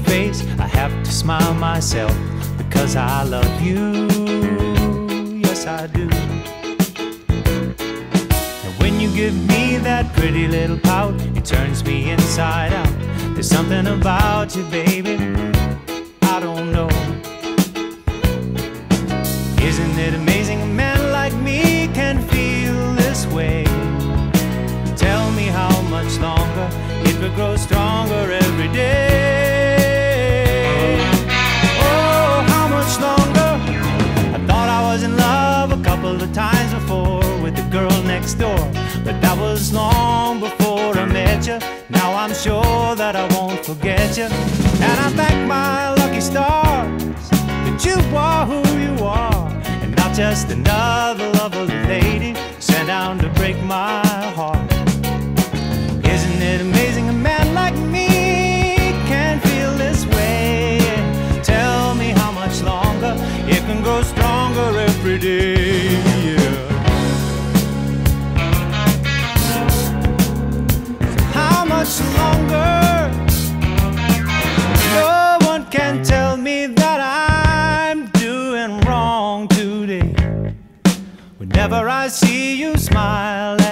face, I have to smile myself because I love you. Yes, I do. And when you give me that pretty little pout, it turns me inside out. There's something about you, baby, I don't know. Isn't it amazing a man like me can feel this way? Tell me how much longer it will grow stronger every day. Oh, how much longer? I thought I was in love a couple of times before with the girl next door, but that was long before I met you. Now I'm sure that I won't forget you, and I thank my lucky stars that you are who you are, and not just another lovely lady sent down to break my heart. Isn't it amazing a man like me can feel this way? Tell me how much longer it can grow stronger every day. Yeah. How much longer? No one can tell me that I'm doing wrong today. Whenever I see you smile